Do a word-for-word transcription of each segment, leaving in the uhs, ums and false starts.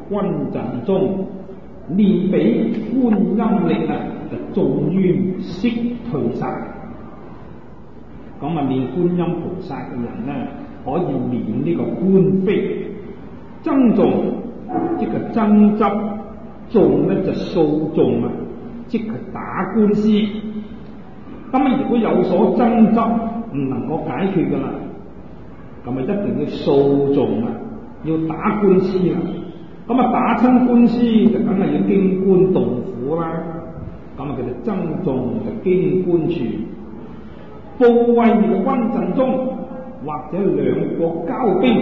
軍陣中，練比觀音力啊，就眾冤悉退散。咁啊，練觀音菩薩嘅人咧，可以練呢個觀非，爭訟即係爭執，訟咧就訴訟啊，即係打官司。咁啊，如果有所爭執唔能夠解決噶啦，咁啊一定要訴訟啊，要打官司啦。咁啊打親官司就梗係要經官動府啦。咁啊佢哋爭訟就經官處。部位嘅軍陣中，或者兩國交兵，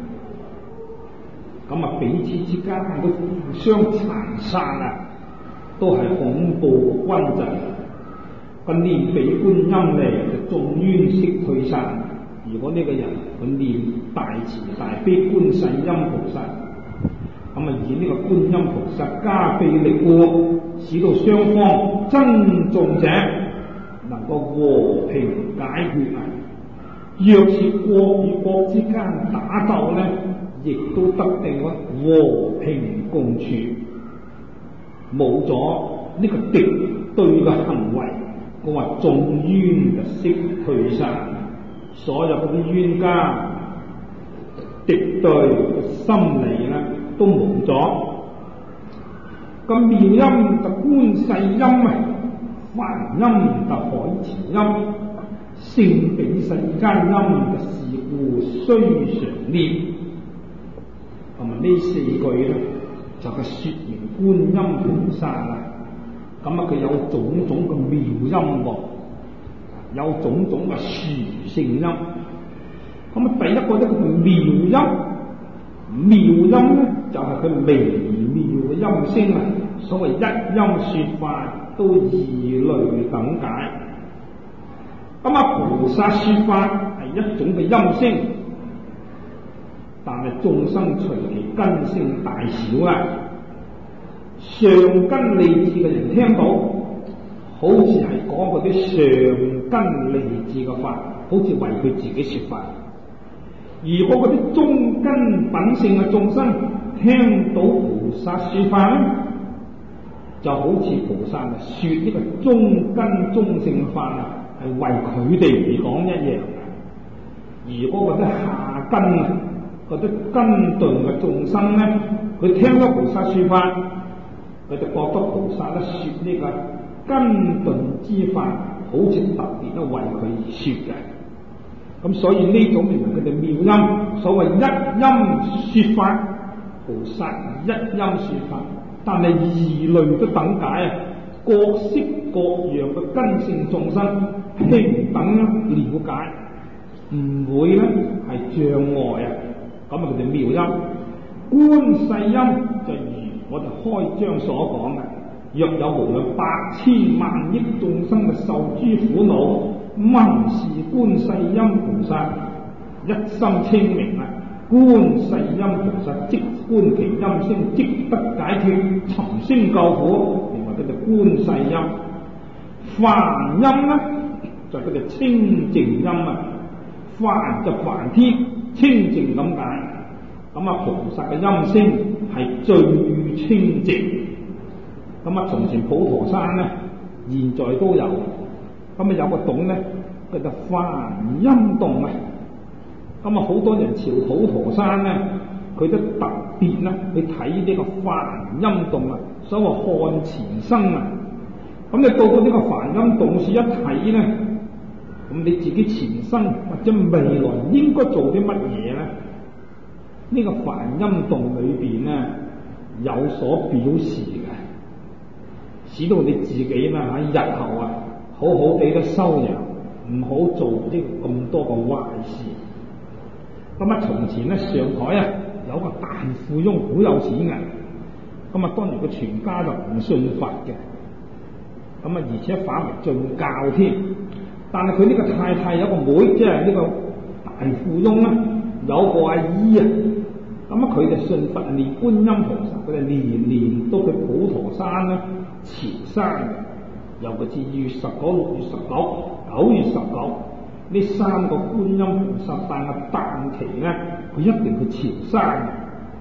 咁啊彼此之間都互相殘殺啊，都係恐怖嘅軍陣。個練比觀音咧，就眾冤悉退散。如果呢個人佢練大慈大悲觀世音菩薩，咁啊以呢個觀音菩薩加被力故，使到雙方爭訟者能夠和平解決啊！若是國與國之間打鬥咧，亦都得定咗和平共處，冇咗呢個敵對嘅行為，我話眾冤就悉退散，所有嗰啲冤家敵對嘅心理咧都冇咗。咁妙音就觀世音啊，梵音就海潮音，勝比世間音就是故須常念。咁啊呢四句咧就係說明觀音菩薩啦。咁啊佢有種種嘅妙音喎，有種種嘅殊勝音。咁啊第一個咧叫做妙音，妙音咧就係佢微妙嘅音聲啊。所謂一音說法都異類等解。咁啊菩薩說法係一種嘅音聲，但係眾生隨其根性大小啊，上根利智嘅人聽到，好似係講嗰啲上根利智嘅法，好似為佢自己說法。如果嗰啲中根品性嘅眾生聽到菩薩說法咧，就好似菩薩說呢個中根中性法啊，係為佢哋嚟講一樣。如果嗰啲下根啊，嗰啲根頓嘅眾生咧，佢聽到菩薩說法，佢就覺得菩薩咧說呢個根頓之法，好似特別都為佢而說嘅。咁所以呢種名為佢哋妙音。所謂一音說法，菩薩一音說法，但係異類都等解啊，各式各樣嘅根性眾生平等了解，唔會咧係障礙啊。咁啊佢哋妙音。觀世音就如我哋開章所講嘅，若有無量百千萬億眾生嘅受諸苦惱，聞是觀世音菩薩，一心清明啊，觀世音菩薩即觀其音聲，即得解脫，尋聲救苦，認為佢哋觀世音。梵音咧就係佢哋清淨音啊，梵就梵天，清淨咁解。咁啊菩薩嘅音聲係最清淨。咁啊從前普陀山咧，現在都有。咁啊有個洞咧，叫做梵音洞啊。咁啊好多人朝普陀山咧，佢都特別咧去睇呢個梵音洞啊，所謂看前生啊。咁你到到呢個梵音洞處一睇咧，咁你自己前生或者未來應該做啲乜嘢咧？呢個梵音洞裏邊咧有所表示嘅，使到你自己咧喺日後啊好好地嘅修養，唔好做呢咁多個壞事。咁啊從前咧上海啊有個大富翁好有錢嘅，咁啊當然佢全家就唔信佛嘅，咁啊而且反為進教添。但係佢呢個太太有個妹，即係呢個大富翁啦，有個阿姨啊，咁啊佢就信佛念觀音菩薩，佢哋年年都去普陀山啦朝山嘅。尤其是二月十九、六月十九、九月十九呢三個觀音菩薩誕嘅誕期咧，佢一定去朝山嘅。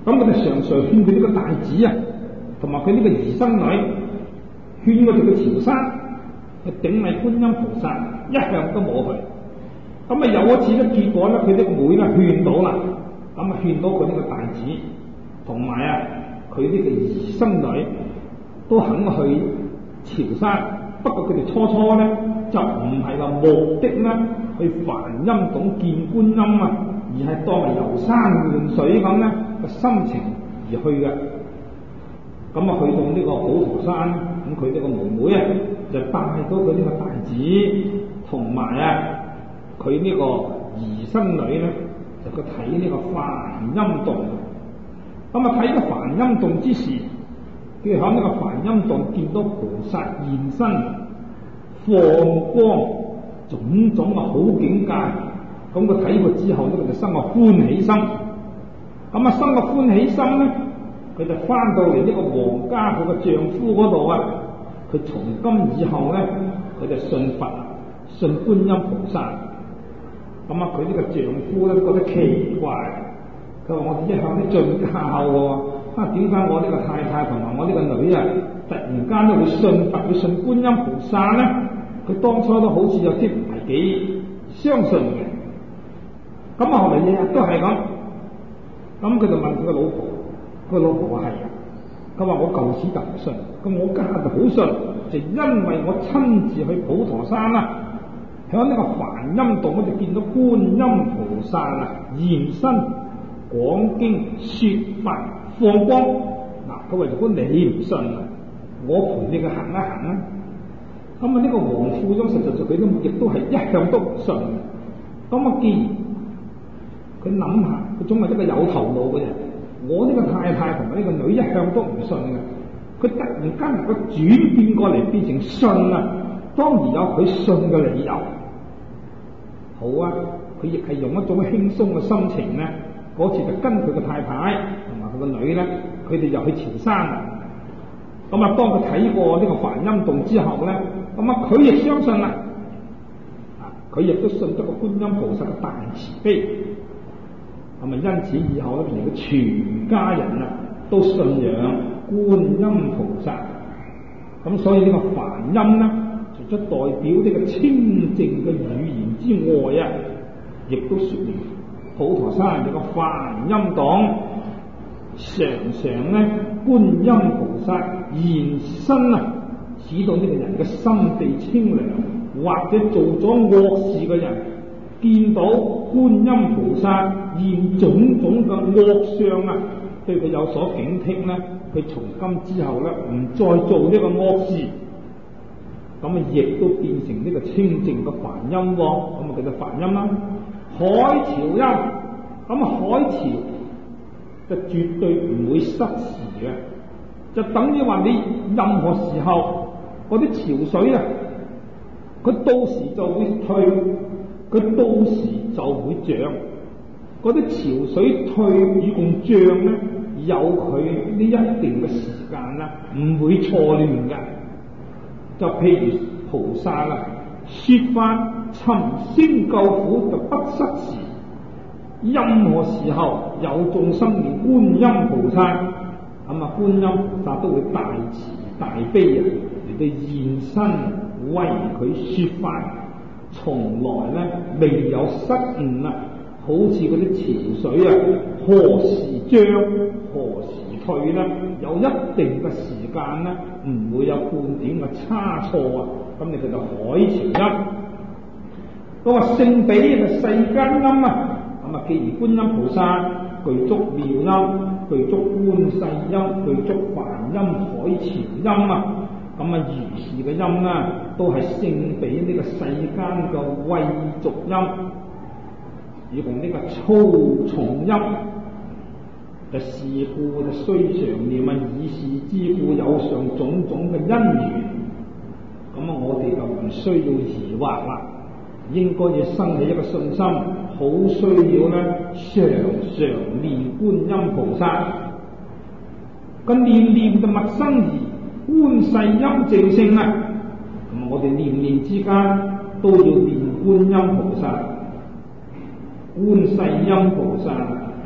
咁佢哋常常勸佢呢個大子啊，同埋佢呢個兒甥女，勸佢哋去潮山去頂禮觀音菩薩，一向都冇去。咁啊有一次咧，結果咧佢啲妹咧勸到啦，咁啊勸到佢呢個大子同埋啊佢呢個兒甥女都肯去潮山。不過佢哋初初咧就唔係話目的咧去梵音洞見觀音啊，而係當係遊山玩水咁咧個心情而去嘅。咁啊去到呢個普陀山，咁佢呢個妹妹啊就帶到佢呢個大子同埋啊佢呢個兒甥女咧，就去睇呢個梵音洞。咁啊睇個梵音洞之時，佢喺呢個梵音洞見到菩薩現身，放光種種嘅好境界。咁佢睇過之後咧，佢就生個歡喜心。咁啊生個歡喜心咧，佢就翻到嚟呢個皇家佢個丈夫嗰度啊。佢從今以後咧，佢就信佛，信觀音菩薩。咁啊，佢呢個丈夫咧覺得奇怪，佢話我哋一向都進教喎，啊點解我呢個太太同埋我呢個女啊，突然間都會信佛，會信觀音菩薩咧？佢當初都好似有啲唔係幾相信嘅。咁啊，後來日日都係咁。咁佢就問佢個老婆，佢老婆話係啊，佢話我舊時就唔信，咁我家就好信，就因為我親自去普陀山啦，喺呢個梵音洞嗰度見到觀音菩薩啊現身講經說法放光。嗱，佢話如果你唔信啊，我陪你去行一行啊。咁啊，呢個黃富忠實實在佢都亦都係一向都唔信嘅。咁啊，既然佢諗下，佢總係一個有頭腦嘅人。我呢個太太同埋呢個女一向都唔信嘅，佢突然間能夠轉變過嚟變成信啊，當然有佢信嘅理由。好啊，佢亦係用一種輕鬆嘅心情咧，嗰次就跟佢個太太同埋佢個女咧，佢哋又去潮山啦。咁啊，當佢睇過呢個梵音洞之後咧，咁啊佢亦相信啦，啊佢亦都信得個觀音菩薩嘅大慈悲。咁啊，因此以後咧，連佢全家人啊都信仰觀音菩薩。咁所以呢個梵音咧，除咗代表呢個清淨嘅語言之外啊，亦都說明普陀山有個梵音洞，常常咧觀音菩薩現身啊，使到呢個人嘅心地清涼，或者做咗惡事嘅人見到觀音菩薩現種種嘅惡相啊，對佢有所警惕咧，佢從今之後咧唔再做呢個惡事，咁啊亦都變成呢個清淨嘅梵音喎，咁啊叫做梵音啦。海潮音，咁啊海潮就絕對唔會失時嘅，就等於話你任何時候嗰啲潮水啊，佢到時就會退，佢到時就會漲。嗰啲潮水退與共漲咧，有佢呢一定嘅時間啦，唔會錯亂嘅。就譬如菩薩啦，說法尋聲救苦就不失時。任何時候有眾生念觀音菩薩，咁啊觀音菩薩都會大慈大悲啊嚟到現身為佢說法，從來咧未有失誤啊。好似嗰啲潮水啊，何時漲何時退咧，有一定嘅時間咧，唔會有半點嘅差錯啊。咁你叫做海潮音。嗰個聖比係世間音啊。咁啊，既然觀音菩薩具足妙音，具足觀世音，具足梵音、海潮音啊，咁啊如是嘅音啦，都係聖比呢個世間嘅慧俗音。以同呢個粗重音，就事故就須常念啊，以是之故有上種種嘅因緣。咁啊，我哋就唔需要疑惑啦，應該要生起一個信心，好需要咧常常念觀音菩薩。個念念就陌生而觀世音正性啊！咁啊，我哋念念之間都要念觀音菩薩。觀世音菩薩係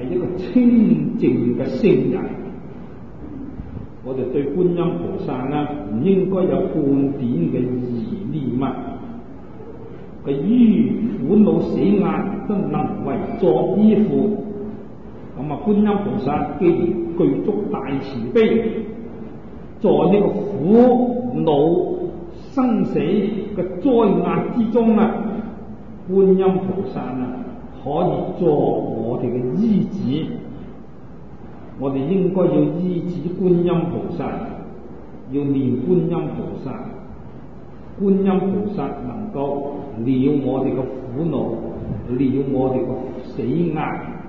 係一個清淨嘅聖人。我哋對觀音菩薩呢，唔應該有半點嘅疑念啊！佢於苦惱死厄都能為作依附，咁啊觀音菩薩既然具足大慈悲，在呢個苦惱生死嘅災厄之中啊，觀音菩薩啊可以作我哋嘅依止。我哋應該要依止觀音菩薩，要念觀音菩薩。觀音菩薩能夠了我哋嘅苦惱，了我哋嘅死厄。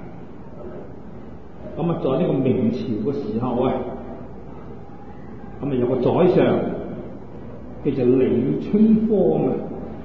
咁啊，在呢個明朝嘅時候啊，咁啊有個宰相叫做李春芳啊。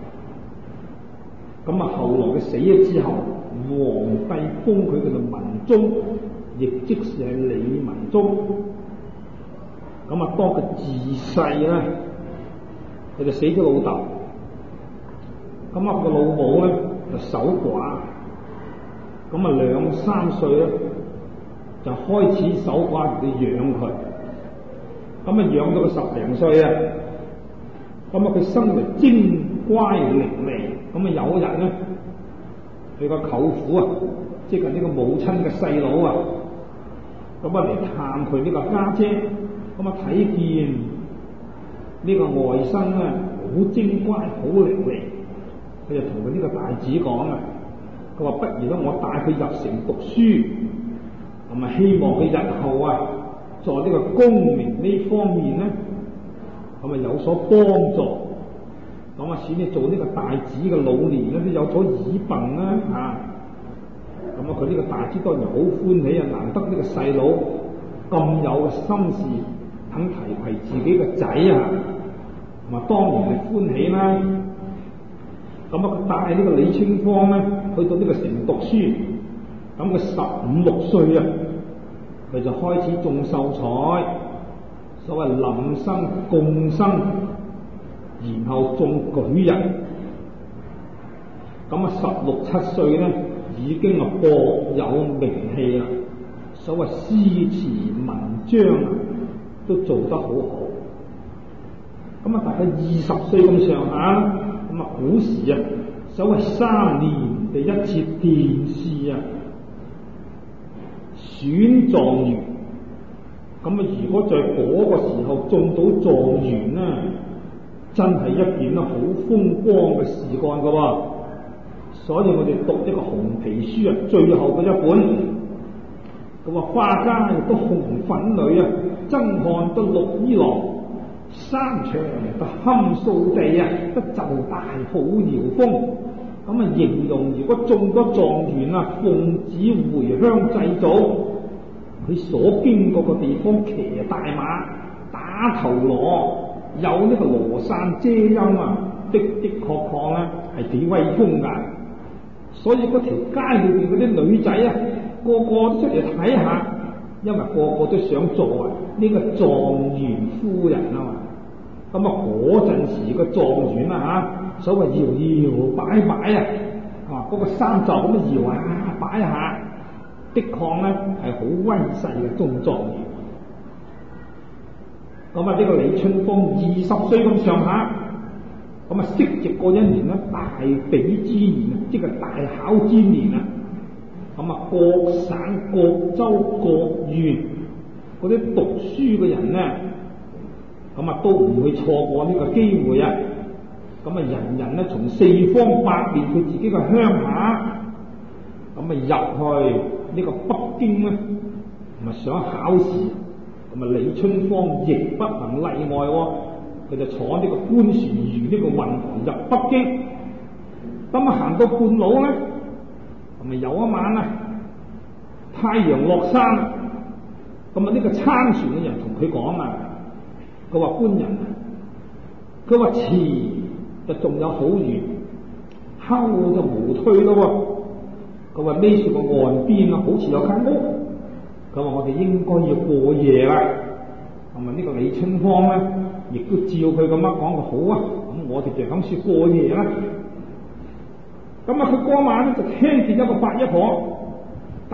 咁啊，後來佢死咗之後，皇帝封佢叫做文忠，亦即是係李文忠。咁啊，當佢自細咧，佢就死咗老豆。咁啊，個老母咧就守寡。咁啊，兩三歲咧就開始守寡嚟養佢。咁啊，養到佢十零歲啊，咁啊，佢生為精乖伶俐。咁啊，有人咧，佢個舅父啊，即係呢個母親嘅細佬啊，咁啊嚟探佢呢個家姐，咁啊睇見呢個外甥咧好精乖，好伶俐，佢就同佢呢個大子講啊，佢話不如咧我帶佢入城讀書，咁啊希望佢日後啊，在呢個功名呢方面咧，咁啊有所幫助。咁啊，使你做呢個大子嘅老年咧，都有咗耳鬢啦嚇。咁啊，佢呢個大子當然好歡喜啊，難得呢個細佬咁有心事，肯提攜自己個仔啊，咁啊當然係歡喜啦。咁啊，佢帶呢個李春芳咧去到呢個城讀書，咁佢十五六歲啊，佢就開始中秀才，所謂臨生貢生。然後中舉人，咁啊十六七歲咧已經啊博有名氣啦，所謂詩詞文章啊都做得好好。咁啊大概二十歲咁上下，咁啊古時啊所謂三年第一次殿試啊選狀元，咁啊如果在嗰個時候中到狀元咧，真係一件咧好風光嘅事幹噶喎，所以我哋讀一個紅皮書啊，最後嘅一本，咁啊花家亦都紅粉女啊，爭看得綠衣郎，山長得堪掃地啊，得就大好搖風。咁啊形容如果中咗狀元啊，奉旨回鄉祭祖，佢所經過嘅地方騎大馬，打頭鑼。有呢個羅傘遮陰啊，的的確確咧係幾威風噶，所以嗰條街裏邊嗰啲女仔啊，個個都出嚟睇下，因為個個都想做啊呢個狀元夫人啊嘛。咁啊嗰陣時個狀元啊嚇，所謂搖搖擺擺啊，啊嗰個衫袖咁樣搖下擺下，的確咧係好威勢嘅中狀元。咁啊！呢個李春芳二十歲咁上下，咁啊適值過一年咧大比之年啊，即係大考之年啊。咁啊，各省各州各縣嗰啲讀書嘅人咧，咁啊都唔會錯過呢個機會啊。咁啊，人人咧從四方八面佢自己嘅鄉下，咁啊入去呢個北京咧，咁啊想考試。咁啊，李春芳亦不能例外喎，佢就坐呢個官船如呢個運河入北京。咁啊，行到半路咧，咁啊有一晚啊，太陽落山，咁啊呢個撐船嘅人同佢講啊，佢話官人，佢話遲就仲有好遠，後就無退咯喎。佢話呢處個岸邊啊，好似有間屋。佢話我哋應該要過夜啦，同埋呢個李春芳咧，亦都照佢咁樣講個好啊，咁我哋就咁說過夜啦。咁啊，佢嗰晚咧就聽見一個八一婆，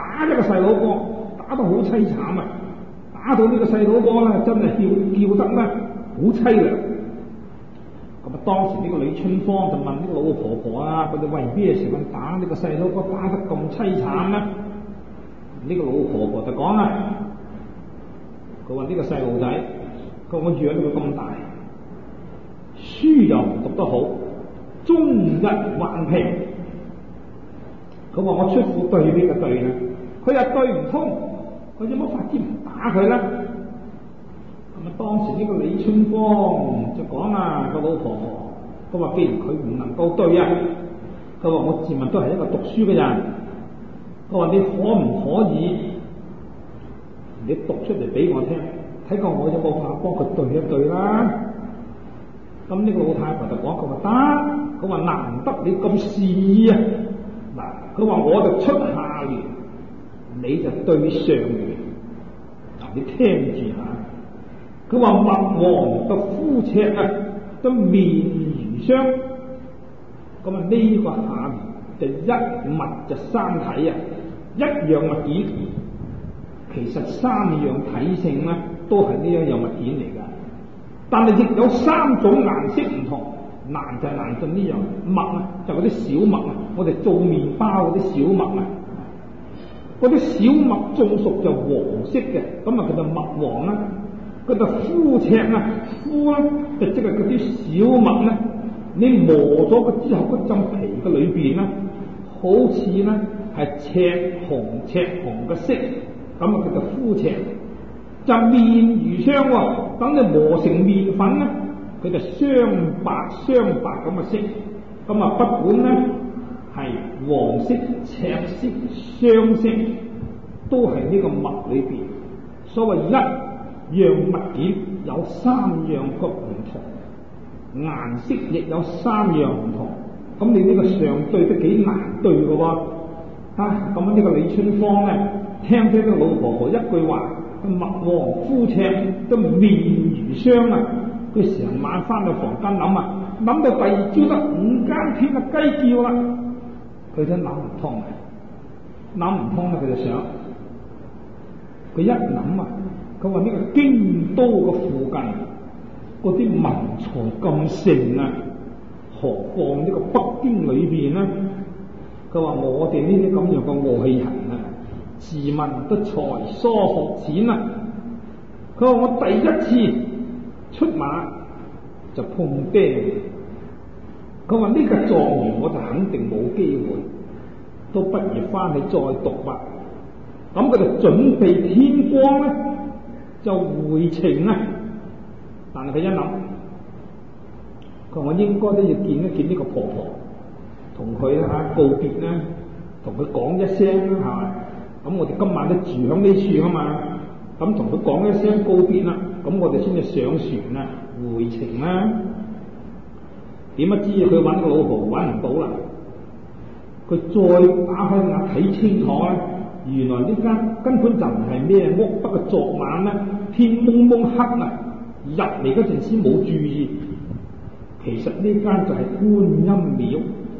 打一個細佬哥，打得好凄慘啊！打到呢個細佬哥咧，真係叫叫得咧好凄涼。咁啊，當時呢個李春芳就問呢個老婆婆啊，佢哋為咩時份打呢個細佬哥打得咁凄慘咧？呢個老婆婆就講啊，佢話呢個細路仔，佢話我養到佢咁大，書又唔讀得好，終日頑皮。佢話我出苦對呢個對咧，佢又對唔通，佢有乜法子唔打佢咧？咁啊，當時呢個李春芳就講啊，個老婆婆，佢話既然佢唔能夠對啊，佢話我自問都係一個讀書嘅人，佢話你可唔可以你讀出嚟俾我聽，睇過我有冇法幫佢對一對啦？咁呢個老太婆就講，佢話得，佢話難得你咁善意啊！嗱，佢話我就出下聯，你就對上聯。嗱，你聽住下。佢話墨黃嘅膚赤啊，都面如霜。咁啊，呢個下聯就一物就三體啊，一樣物件。其實三樣體性咧，都係呢一樣物件嚟㗎。但係亦有三種顏色唔同。難就係難在呢樣墨啊，就嗰啲小墨啊，我哋做麵包嗰啲小墨啊，嗰啲小墨種熟就黃色嘅，咁啊佢就墨黃啦。嗰個膚赤啊，膚咧就即係嗰啲小墨咧，你磨咗佢之後嗰浸皮嘅裏邊咧，好似咧係赤紅赤紅嘅色，咁啊佢就膚赤。就面如霜喎，等你磨成麵粉咧，佢就雙白雙白咁嘅色，咁啊不管咧係黃色、赤色、雙色，都係呢個墨裏邊。所謂一樣物件有三樣個唔同，顏色亦有三樣唔同。咁你呢個上對都幾難對嘅喎，啊咁樣呢個李春芳咧，聽聽呢個老婆婆一句話，墨黃膚赤都面如霜啊！佢成晚翻到房間諗啊，諗到第二朝得五更天啊雞叫啦，佢都諗唔通啊！諗唔通咧，佢就想，佢一諗啊，佢話呢個京都嘅附近嗰啲文才咁盛啊，何況呢個北京裏邊咧？佢話我哋呢啲咁樣嘅外人啊，自問都才疏學淺啊！佢話我第一次出馬就碰釘，佢話呢個狀元我就肯定冇機會，都不如翻去再讀吧。咁佢就準備天光咧就回程啦。但係佢一諗，佢話我應該都要見一見呢個婆婆，同佢啊告別啦，同佢講一聲啦，係嘛？咁我哋今晚都住響呢處啊嘛，咁同佢講一聲告別啦，咁我哋先至上船啦，回程啦。點不知佢揾個老婆揾唔到啦，佢再打開眼睇清楚咧，原來呢間根本就唔係咩屋，不過昨晚咧天蒙蒙黑啊，入嚟嗰陣時冇注意，其實呢間就係觀音廟。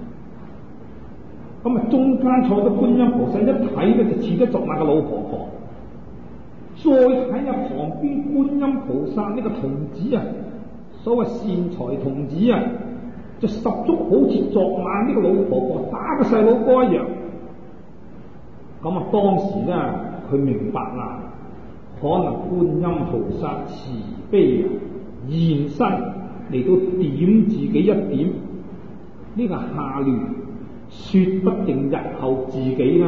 咁啊，中間坐咗觀音菩薩，一睇咧就似得昨晚嘅老婆婆。再睇下旁邊觀音菩薩呢個童子啊，所謂善財童子啊，就十足好似昨晚呢個老婆婆打個細佬哥一樣。咁啊，當時咧佢明白啦，可能觀音菩薩慈悲啊，現身嚟到點自己一點呢個下聯。說不定日後自己咧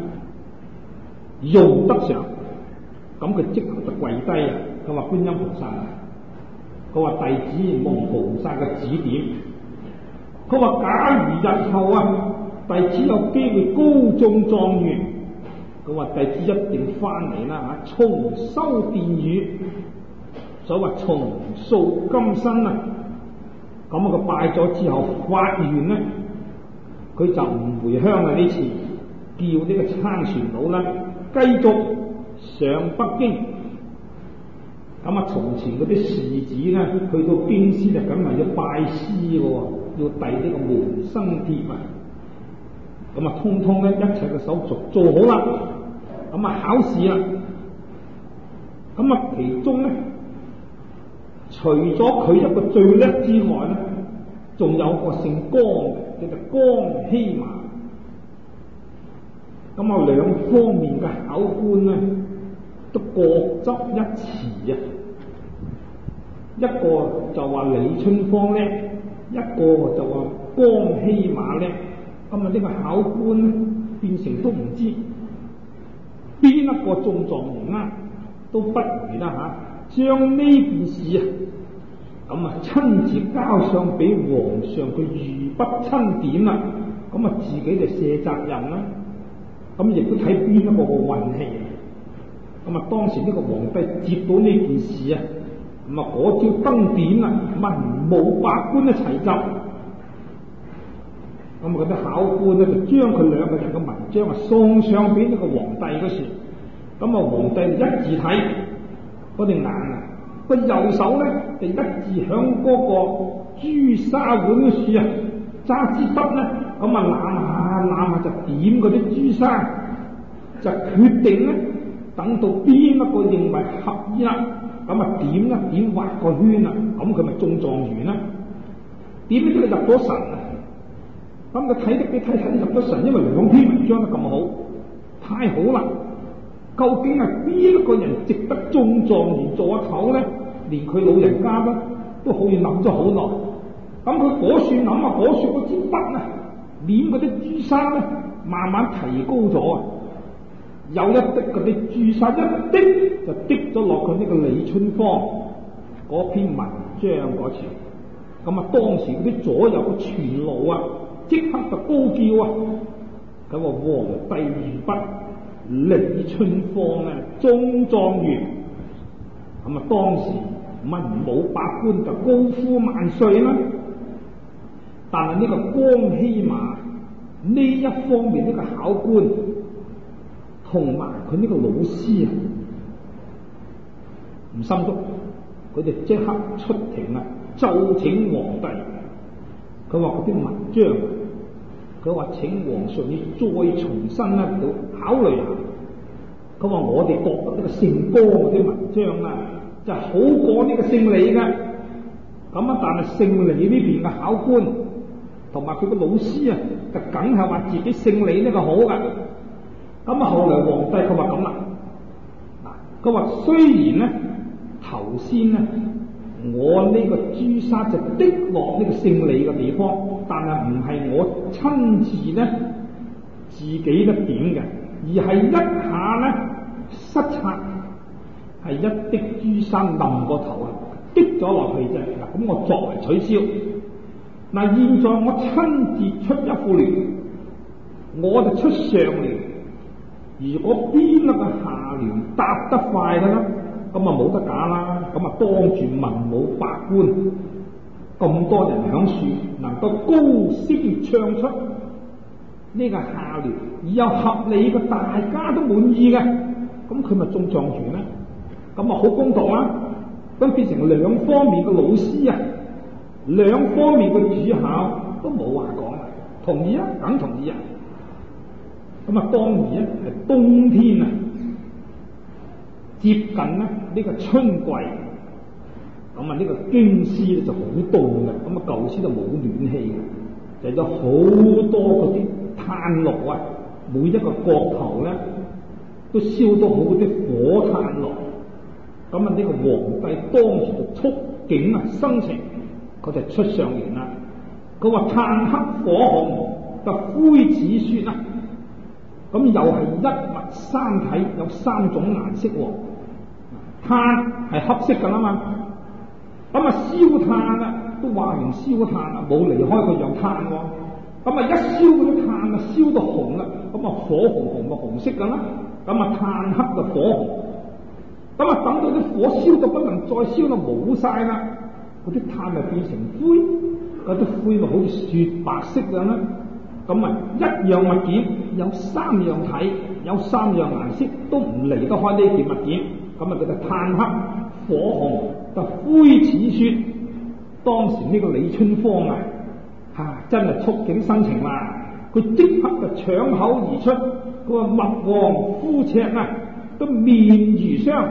用得上，咁佢即刻就跪低啊！佢話觀音菩薩，佢話弟子蒙菩薩嘅指點，佢話假如日後啊弟子有機會高中狀元，佢話弟子一定翻嚟啦嚇，重修殿宇，所謂重塑金身啊！咁啊佢拜咗之後發願咧。佢就唔回鄉啦，呢次叫呢個撐船佬啦，繼續上北京。咁啊，從前嗰啲士子咧，去到京師就梗係要拜師嘅喎，要遞呢個門生帖啊。咁啊，通通咧一切嘅手續做好啦， 咁啊考試啦。咁啊其中咧，除咗佢一個最叻之外咧，仲有個姓江嘅，叫做江希馬。咁啊兩方面嘅考官咧，都各執一詞啊。一個就話李春芳叻，一個就話江希馬叻。咁啊呢個考官咧變成都唔知邊一個中狀元啦，都不如啦嚇，將呢件事啊咁啊親自交上俾皇上，佢御筆親點啦，咁啊自己就卸責任啦。咁亦都睇邊一個個運氣。咁啊當時呢個皇帝接到呢件事啊，咁啊嗰朝登典啦，文武百官一齊奏。咁啊嗰啲考官咧就將佢兩個人嘅文章啊送上俾呢個皇帝嗰時，咁啊皇帝一字睇嗰隻眼啊，個右手咧就一字響嗰個朱砂碗嘅處啊，揸支筆咧，咁啊攬下攬下就點嗰啲朱砂，就決定咧等到邊一個認為合意啦，咁啊點一點畫個圈啊，咁佢咪中狀元啦。點知佢入咗神啊！咁佢睇得幾睇睇入咗神，因為兩篇文章都咁好，太好啦！究竟係邊一個人值得中狀元做阿頭咧？連佢老人家咧都好似諗咗好耐。咁佢嗰處諗啊，嗰處嗰支筆啊，捻嗰啲朱砂咧，慢慢提高咗啊！有一滴嗰啲朱砂一滴就滴咗落去呢個李春芳嗰篇文章嗰處。咁啊，當時嗰啲左右嘅全奴啊，即刻就高叫啊！佢話皇帝御筆，李春芳啊，中狀元。咁啊，當時文武百官就高呼萬歲啦。但係呢個江希馬呢一方面呢個考官，同埋佢呢個老師啊，唔心足，佢哋即刻出庭啊！奏請皇帝，佢話嗰啲文章，佢話請皇上要再重新咧到考慮下。佢話我哋覺得呢個姓江嗰啲文章啊，就好過呢個姓李嘅。咁啊，但係姓李呢邊嘅考官同埋佢個老師啊，就梗係話自己姓李呢個好噶。咁啊，後來皇帝佢話咁啦，嗱，佢話雖然咧頭先咧。我呢個朱砂就滴落呢個姓李嘅地方，但係唔係我親自咧自己咧點嘅，而係一下咧失策，係一滴朱砂冧個頭啊，滴咗落去啫。嗱，咁我作為取消。嗱，現在我親自出一副聯，我就出上聯。如果邊一個下聯答得快嘅啦，咁啊冇得假啦，咁啊當住文武百官咁多人響處，能夠高聲唱出呢個下聯，而又合理嘅，大家都滿意嘅，咁佢咪中狀元咧？咁啊好公道啦，咁變成兩方面嘅老師啊，兩方面嘅主考都冇話講啦，同意啊，梗同意啊。咁啊當然咧係冬天啊。接近咧呢個春季，咁啊呢個京師咧就好凍嘅，咁啊舊時就冇暖氣嘅，就有好多嗰啲炭爐啊，每一個角頭咧都燒到好啲火炭爐。咁啊呢個皇帝當時就觸景啊生情，佢就出上聯啦。佢話炭黑火紅，就灰似雪啊！咁又係一物三體，有三種顏色喎。炭係黑色噶啦嘛，咁啊燒炭啊都話明燒炭啊，冇離開佢有炭喎。咁啊一燒嗰啲炭啊燒到紅啦，咁啊火紅紅嘅紅色噶啦，咁啊炭黑就火紅。咁啊等到啲火燒到不能再燒啦，冇晒啦，嗰啲炭咪變成灰，嗰啲灰咪好似雪白色咁啦。咁啊一樣物件有三樣體，有三樣顏色，都唔離得開呢件物件。咁啊，叫做炭黑火紅，就灰似雪。當時呢個李春芳啊，嚇、啊、真係觸景生情啦！ 佢即刻就搶口而出，佢話麥王夫赤啊，都面如霜。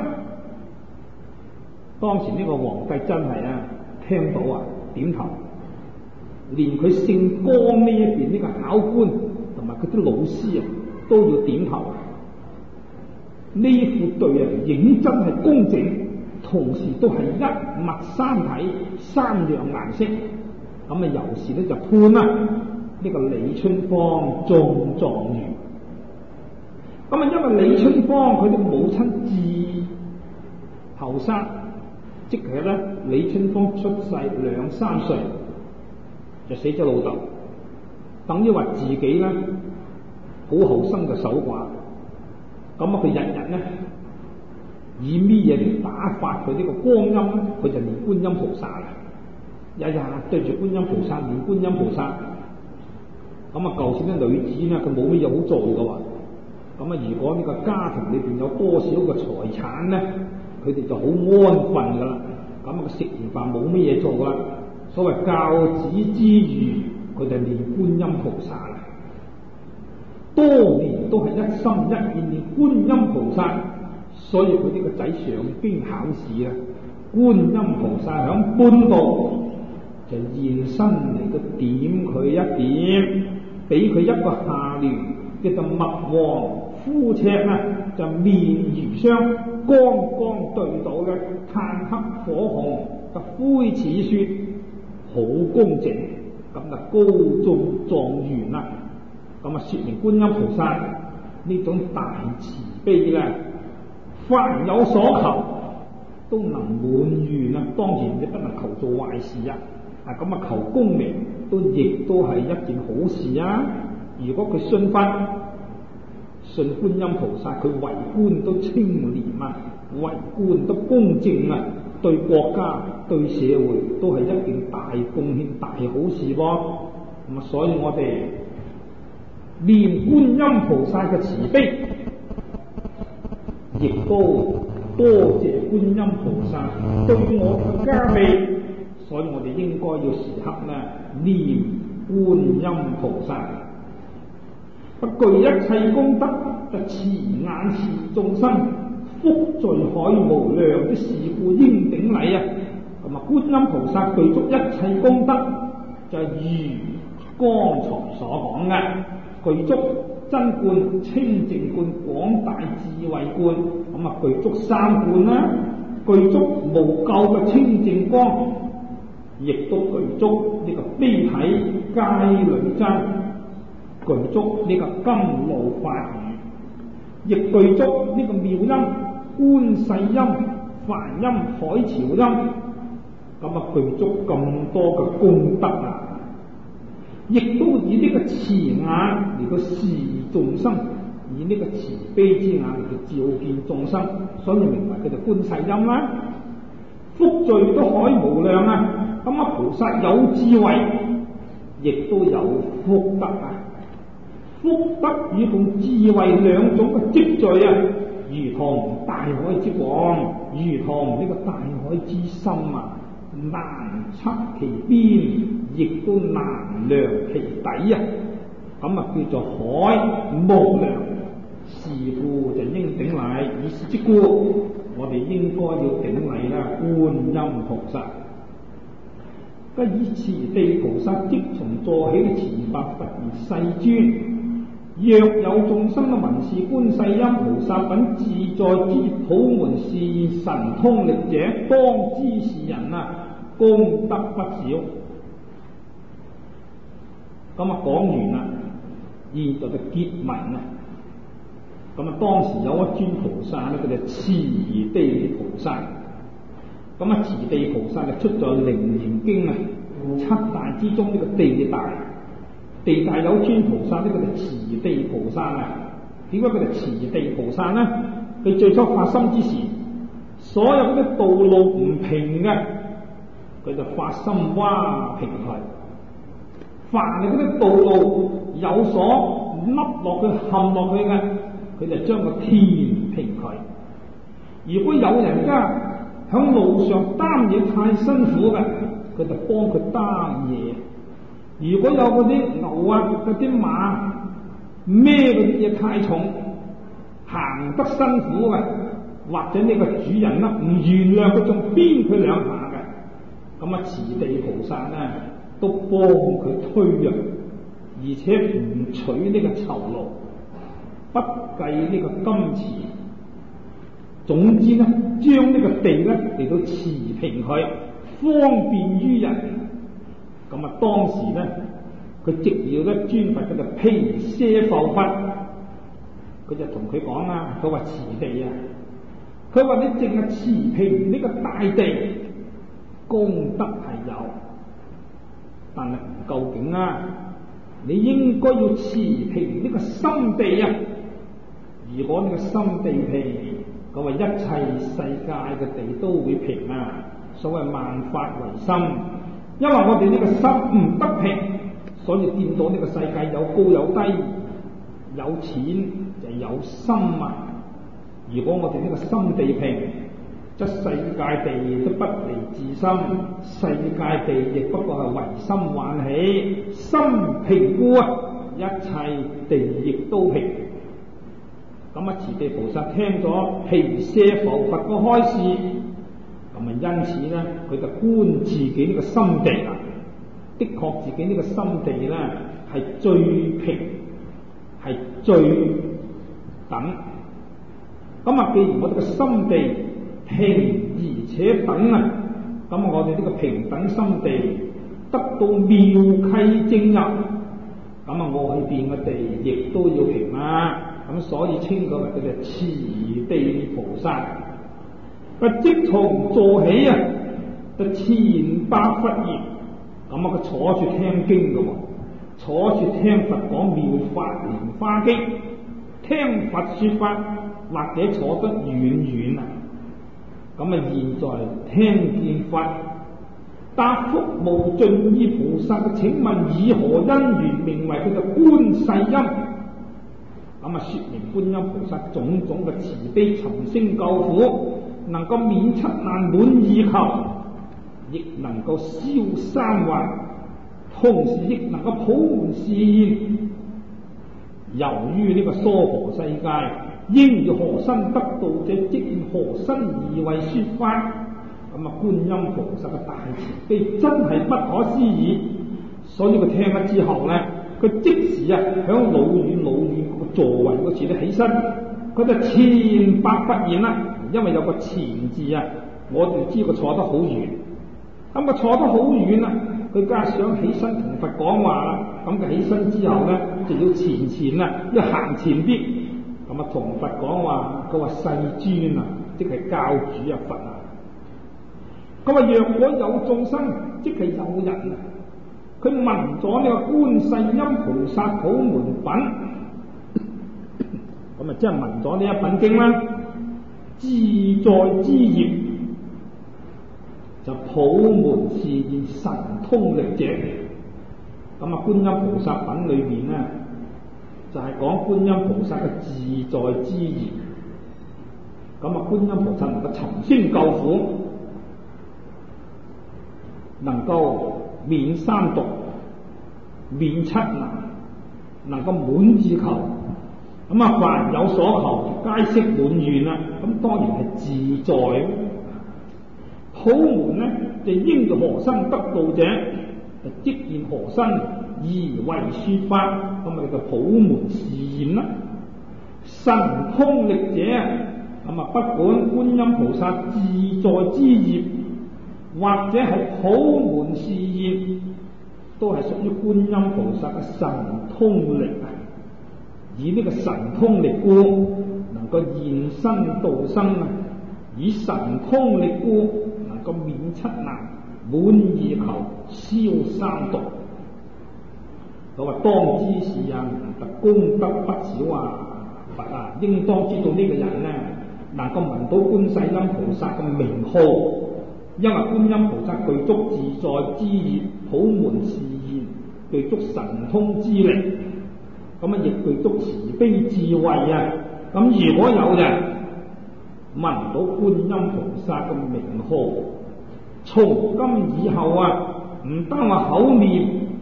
當時呢個皇帝真係啊，聽到啊點頭，連佢姓江呢一邊呢個考官同埋佢啲老師啊都要點頭。呢副對啊，認真係工整，同時都係一脈三體，三樣顏色。咁啊，由是咧就判啦呢個李春芳中狀元。咁啊，因為李春芳佢嘅母親自後生，即係咧李春芳出世兩三歲就死咗老豆，等於話自己咧好後生就守寡。咁啊，佢日日咧以咩嘢嚟打發佢呢個光陰咧？佢就念觀音菩薩啦，日日對住觀音菩薩念觀音菩薩。咁啊，舊時啲女子咧，佢冇咩嘢好做嘅喎。咁啊，如果呢個家庭裏邊有多少嘅財產咧，佢哋就好安分噶啦。咁啊，食完飯冇咩嘢做啦，所謂教子之餘，佢就念觀音菩薩啦。多年都係一心一意念觀音菩薩，所以佢呢個仔上京考試啊，觀音菩薩響半路就現身嚟到點佢一點，俾佢一個下聯，叫做麥王夫赤啊，就面如霜，剛剛對到嘅炭黑火紅嘅灰似雪，好工整，咁就高中狀元啦。咁啊，說明觀音菩薩呢種大慈悲咧，凡有所求都能滿願啊！當然你不能求做壞事啊！啊咁啊，求功名都亦都係一件好事啊！如果佢信佛、信觀音菩薩，佢為官都清廉啊，為官都公正啊，對國家對社會都係一件大貢獻、大好事噃。咁啊，所以我哋念觀音菩薩嘅慈悲，亦都多謝觀音菩薩對我嘅加被，所以我哋應該要時刻呢念觀音菩薩。不具一切功德，就慈眼視眾生，福聚海無量的事故應頂禮啊！咁啊，觀音菩薩具足一切功德，就係如剛才所講嘅。具足真觀、清淨觀、廣大智慧觀，咁啊具足三觀啦，具足無垢嘅清淨光，亦都具足呢個悲體皆侶真，具足呢個甘露法語，亦具足呢個妙音、觀世音、梵音、海潮音，咁啊具足咁多嘅功德啊！亦都以呢個慈眼嚟到視眾生，以呢個慈悲之眼嚟到照見眾生，所以名為佢哋觀世音啦。福聚都海無量啊！咁啊，菩薩有智慧，亦都有福德啊！福德與同智慧兩種嘅積聚啊，如同大海之廣，如同呢個大海之深啊，難測其邊，亦都難量其底啊！咁啊叫做海無量，是故就應頂禮。以是之故，我哋應該要頂禮啦，觀音菩薩。不以慈地菩薩即從座起的前白佛而世尊。若有眾生嘅聞是觀世音菩薩品自在之普門示神通力者，當知是人啊，功德不少。咁啊講完啦，現在就結文啊。咁啊當時有一尊菩薩咧，佢就慈地菩薩。咁啊慈地菩薩就出咗《楞嚴經》啊，七大之中呢個地大。地大有尊菩薩，呢個就慈地菩薩啊。點解佢哋慈地菩薩呢？佢最初發心之時，所有嗰啲道路唔平嘅，佢就發心挖平佢。凡係嗰啲道路有所凹落去、陷落去嘅，佢就將個填平佢。如果有人家響路上擔嘢太辛苦嘅，佢就幫佢擔嘢。 如果有嗰啲牛啊、嗰啲馬孭嗰啲嘢太重，行得辛苦嘅，或者呢個主人啦唔原諒佢，仲鞭佢兩下嘅，咁啊慈地菩薩咧都幫佢推讓，而且唔取呢個酬勞，不計呢個金錢，總之咧將呢個地咧嚟到持平佢，方便於人。咁啊當時咧佢直要咧尊佛佢就披舍浮佛，佢就同佢講啦，佢話慈地啊，佢話你淨係持平呢個大地，功德係有，但係唔夠勁啊！你應該要持平呢個心地啊！如果呢個心地平，佢話一切世界嘅地都會平啊！所謂萬法唯心，因為我哋呢個心唔得平，所以見到呢個世界有高有低，有錢就有心啊！如果我哋呢個心地平，則世界地都不離自心，世界地亦不過係唯心喚起，心平故啊，一切地亦都平。咁啊，慈地菩薩聽咗毗舍浮佛個開示，咁啊，因此咧，佢就觀自己呢個心地啊，的確自己呢個心地咧係最平，係最等。咁啊，既然我哋個心地平而且等啊，咁我哋呢個平等心地得到妙契正入，咁啊外邊嘅地亦都要平啦。咁所以稱佢為佢哋慈地菩薩。佢即從座起啊，就前百佛言，咁啊佢坐住聽經嘅喎，坐住聽佛講妙法蓮華經，聽佛說法，或者坐得遠遠啊。咁啊現在聽見佛答覆無盡意菩薩，請問以何因緣名為佢嘅觀世音？咁啊說明觀音菩薩種種嘅慈悲尋聲救苦，能夠免七難滿意求，亦能夠消三患，同時亦能夠普門示現。由於呢個娑婆世界應以何身得道者，即以何身而為說法。咁啊觀音菩薩嘅大慈悲真係不可思議，所以佢聽咗之後咧，佢即時啊響老遠老遠個座位嗰處咧起身，佢就前百佛言啦，因為有個前字啊，我哋知佢坐得好遠，咁啊坐得好遠啦，佢梗係想起身同佛講話啦，咁佢起身之後咧就要前前啦，要行前啲，咁啊同佛講話，佢話世尊啊，即係教主啊佛啊，佢話若果有眾生，即係有人啊，佢聞咗呢個觀世音菩薩普門品，咁啊即係聞咗呢一品經啦，自在之業就普門示現神通力者。咁啊觀音菩薩品裏面咧就係、是、講觀音菩薩嘅自在之業。咁啊觀音菩薩能夠尋聲救苦，能夠免三毒、免七難，能夠滿意求。咁啊凡有所求皆悉滿願啦。咁當然係自在。普門咧就應何身得道者，就即現何身而為說法，咁咪叫普門示現啦。神通力者，咁啊不管觀音菩薩自在之業，或者係普門示現，都係屬於觀音菩薩嘅神通力啊！以呢個神通力故，能夠現身度生啊！以神通力故，能夠免七難、滿意求、消三毒。佢話當知是人特功德不少啊！佛啊，應當知道呢個人咧，能夠聞到觀世音菩薩嘅名號，因為觀音菩薩具足自在之業、普門示現，具足神通之力，咁啊亦具足慈悲智慧啊！咁如果有人聞到觀音菩薩嘅名號，從今以後啊，唔單話口念，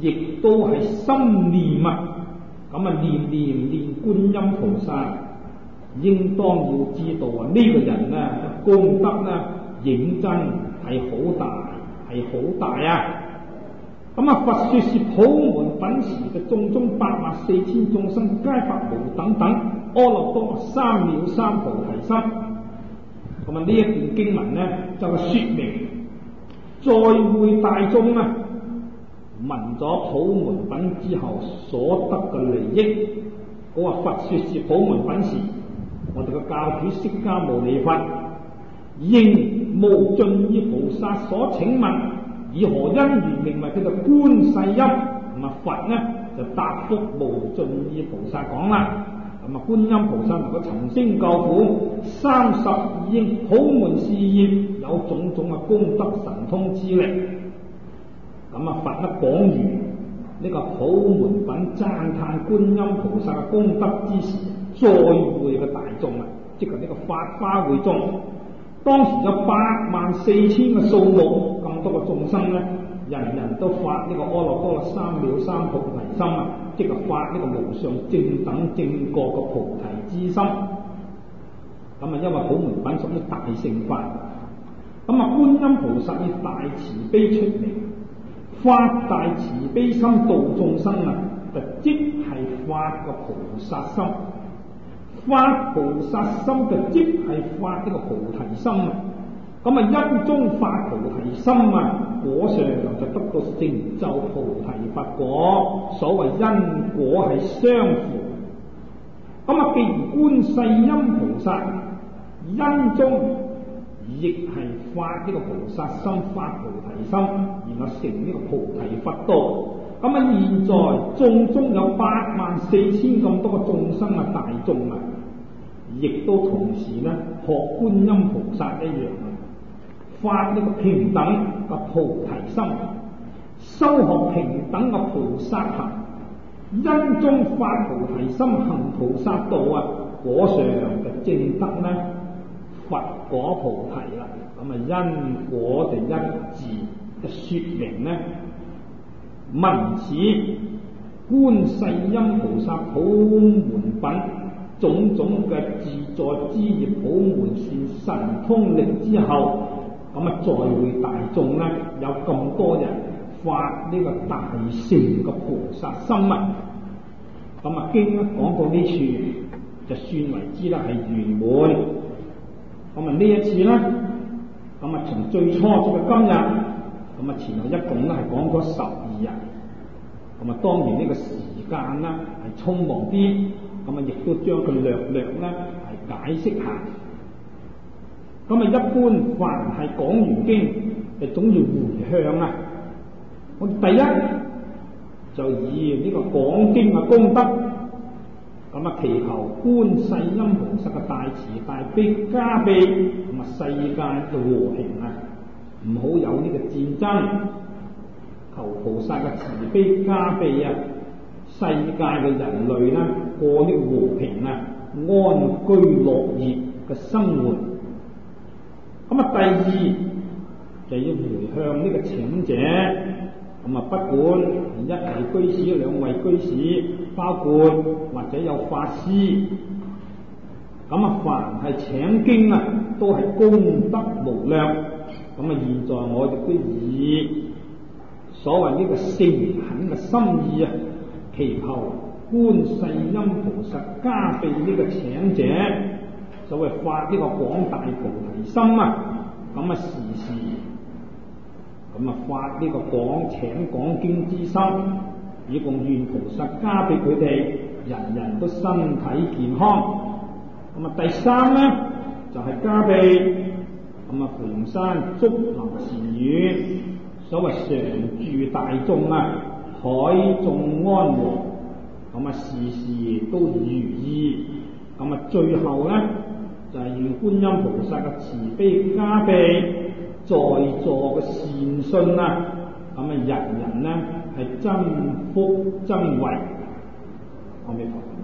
亦都係心念啊，咁啊念念念觀音菩薩，應當要知道啊，呢、這個人咧功德咧認真係好大，係好大啊！咁啊，佛說是普門品時嘅眾中八萬四千眾生皆發無等等阿耨多羅三藐三菩提心。咁啊，呢一段經文咧就係說明在會大眾啊聞咗普門品之後所得嘅利益。我話佛說是普門品時，我哋嘅教主釋迦牟尼佛應無盡意菩薩所請問，以何因緣名為佢嘅觀世音？咁啊佛呢就答覆無盡意菩薩講啦。咁啊觀音菩薩能夠尋聲救苦，三十二應普門事業，有種種嘅功德神通之力。咁啊佛呢講完呢個普門品讚歎觀音菩薩嘅功德之時，再會嘅大眾啊，即係呢個法華會中，當時有八萬四千嘅數目，咁多個眾生咧，人人都發呢個阿耨多羅三藐三菩提心啊，即係發呢個無上正等正覺嘅菩提之心。咁啊，因為普門品屬於大乘法，咁啊觀音菩薩以大慈悲出名，發大慈悲心度眾生啊，就即係發個菩薩心。發菩薩心就即係發呢個菩提心啊！咁啊因中發菩提心啊，果上就得到成就菩提佛果。所謂因果係相符。咁啊，既然觀世音菩薩因中亦係發呢個菩薩心，發菩提心，然後成呢個菩提佛道。咁啊，現在眾中有八萬四千咁多個眾生啊，大眾啊，亦都同時咧學觀音菩薩一樣啊，發呢個平等嘅菩提心，修學平等嘅菩薩行，因中發菩提心，行菩薩道啊，果上就證得咧佛果菩提啦。咁啊，因果就一字就說明咧，聞此觀世音菩薩普門品種種嘅自在之業普門善神通力之後，咁啊在會大眾咧有咁多人發呢個大乘嘅菩薩心啊，咁啊經咧講到呢處就算為之啦係圓滿。咁啊呢一次咧，咁啊從最初到今日，咁啊前後一共咧係講咗十二日。咁啊當然呢個時間咧係匆忙啲，咁啊亦都將佢略略咧係解釋下。咁啊一般凡係講完經，就總要回向啊。我第一就以呢個講經嘅功德，咁啊祈求觀世音菩薩嘅大慈大悲加被，咁啊世界嘅和平啊，唔好有呢個戰爭。求菩薩嘅慈悲加被啊，世界嘅人類咧過呢個和平啊、安居樂業嘅生活。咁啊，第二就要回向呢個請者，咁啊不管一位居士、兩位居士，包括或者有法師，咁啊凡係請經啊，都係功德無量。咁啊，現在我哋都以所謂呢個誠懇嘅心意啊，祈求觀世音菩薩加被呢個請者，所謂發呢個廣大菩提心啊，咁啊時時咁啊發呢個講請講經之心，以共願菩薩加被佢哋人人都身體健康。咁啊第三咧就係、是、加被咁啊逢山竹林寺院。所謂常住大眾啊，海眾安和，咁啊事事都如意。咁啊最後咧就係、是、願觀音菩薩嘅慈悲加被，在座嘅善信啊，咁啊人人咧係增福增慧。阿彌陀佛。